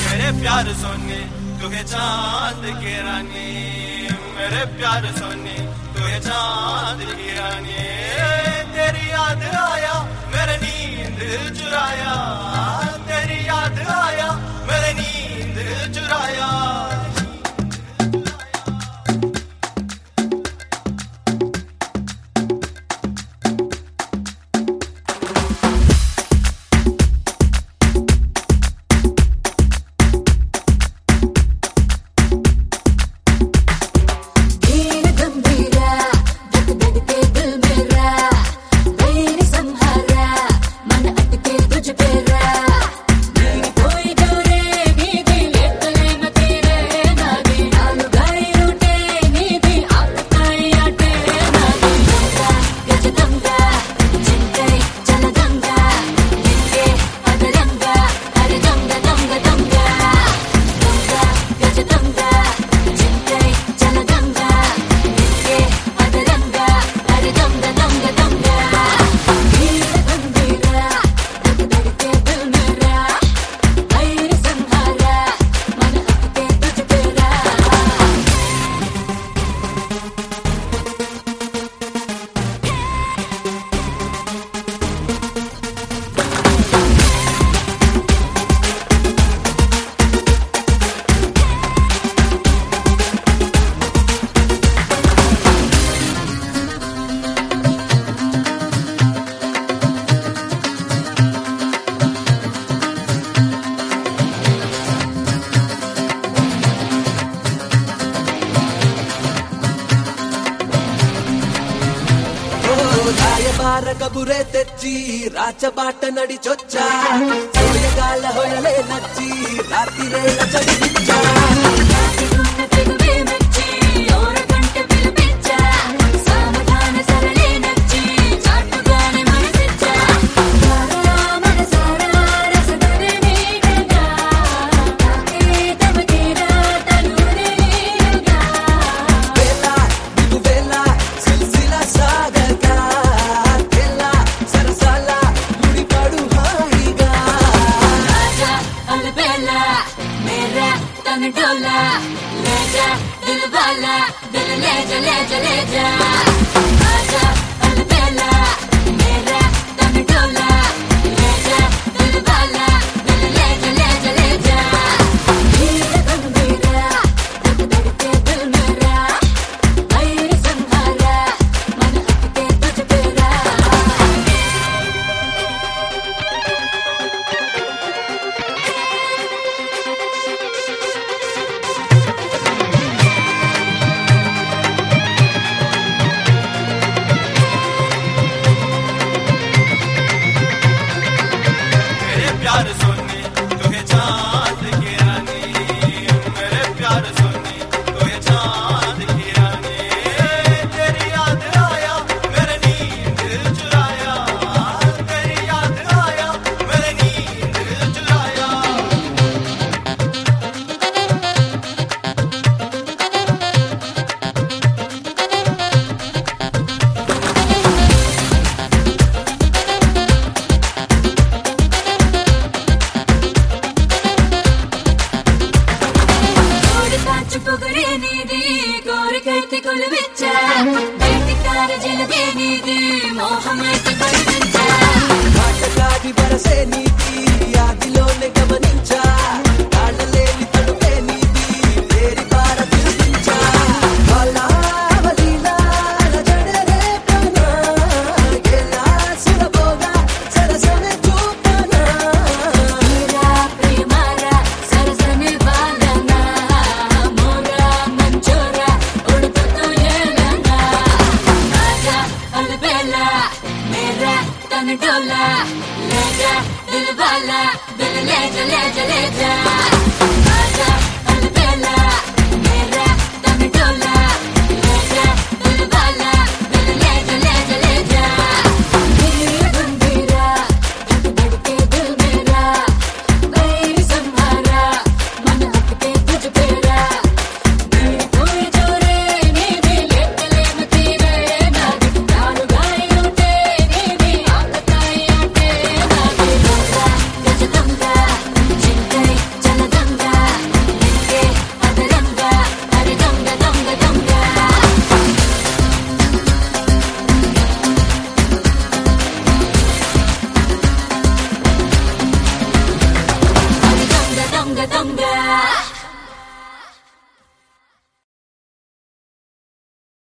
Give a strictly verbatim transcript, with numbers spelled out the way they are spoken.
मेरे प्यार सोने तुहे चांद की रानी, मेरे प्यार सोने तुहे चांद की रानी। तेरी याद आया मेरे नींद चुराया, तेरी याद आया मेरे नींद चुराया। ಕಬುರೆ ತೆಚ್ಚಿ ರಾಜಬಾಟ ನಡಿಚೊಚ್ಚ ಸೋಯಗಾಲ ಹೊಯಲೆ ನಚ್ಚಿ ರಾತ್ರಿ ಚಡಿಚ್ಚ डोला ले जा दिल वाला दिल ले जा ले जा ले जा आजा अलबेला मेरा तन डोला ले जा दिल वाला दिल ले जा ले जा ले जा मेरा तन मेरा तक धड़के दिल मेरा गैर संहारा मन अटके तुझ पेरा। మాటలాడి వరసే నీతి ఆదిలోనే గమనించా కాళ్ళలేని తడుపే నీతి తేరి పార తిరిగించా వలీలా జడరే ప్రాణ గెలా సురబోగా సరసనే చూపనా मेरा प्रेमारा सरसने वाला ना मोरा मंचोरा उड़ता तो ये लगा आजा अलबेला मेरा तन डोला ले जा दिल वाला दिल ले जा ले जा ले जा आजा अलबेला मेरा तन डोला ले जा दिल वाला दिल ले जा ले जा ले जा मेरा बंदीरा तक धड़के दिल मेरा गैर संहारा मन अटके तुझ पेरा मेरी कोई जोरे नी भी ले चले मतीरे नागी नानु गाई उठे नी भी आकताई आटे नागी रोजा गजदंगा चिंकई దొంగ